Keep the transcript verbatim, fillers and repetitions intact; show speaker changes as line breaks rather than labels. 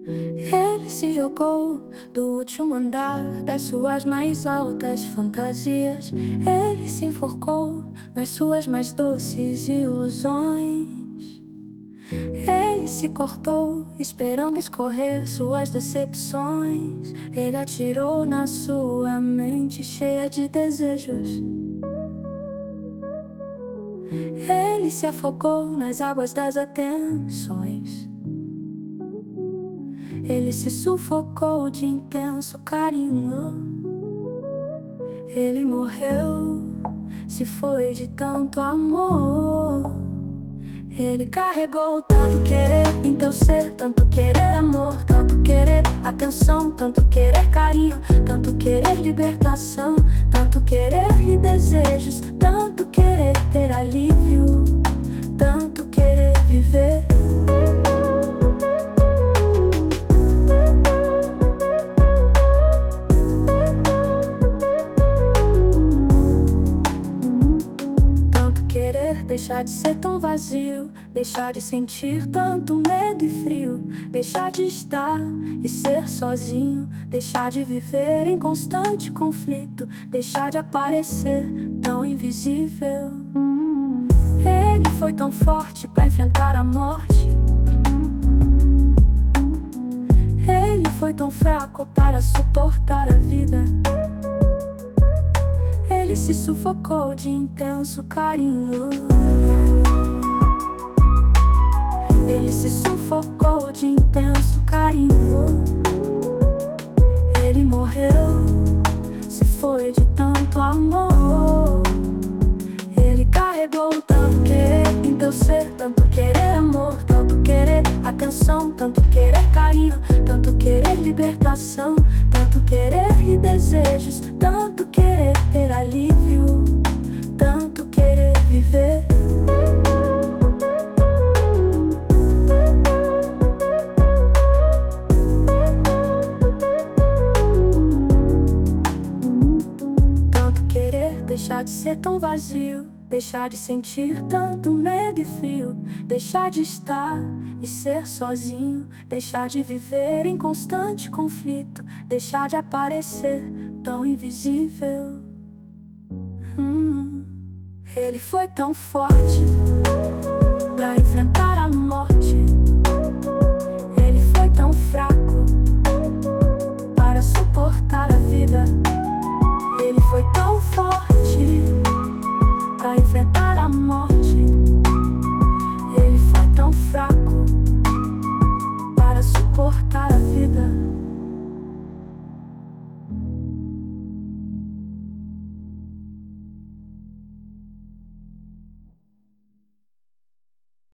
Ele se jogou do último andar das suas mais altas fantasias. Ele se enforcou nas suas mais doces ilusões. Ele se cortou, esperando escorrer suas decepções. Ele atirou na sua mente cheia de desejos. Ele se afogou nas águas das atenções. Ele se sufocou de intenso carinho. Ele morreu, se foi de tanto amor. Ele carregou tanto querer em teu ser, tanto querer amor, tanto querer atenção, tanto querer carinho, tanto querer libertação, tanto querer e desejos, tanto querer ter alívio, tanto querer viver. Deixar de ser tão vazio, deixar de sentir tanto medo e frio, deixar de estar e ser sozinho, deixar de viver em constante conflito, deixar de aparecer tão invisível. Ele foi tão forte para enfrentar a morte. Ele foi tão fraco para suportar a vida. Ele se sufocou de intenso carinho. Ele se sufocou de intenso carinho. Ele morreu, se foi de tanto amor. Ele carregou tanto querer em teu ser, tanto querer amor, tanto querer atenção, tanto querer carinho, tanto querer libertação, tanto querer e desejos, tanto querer ter alívio, tanto querer viver. Tanto querer deixar de ser tão vazio, deixar de sentir tanto medo e frio, deixar de estar e ser sozinho, deixar de viver em constante conflito, deixar de aparecer tão invisível. Hum, ele foi tão forte pra enfrentar a morte.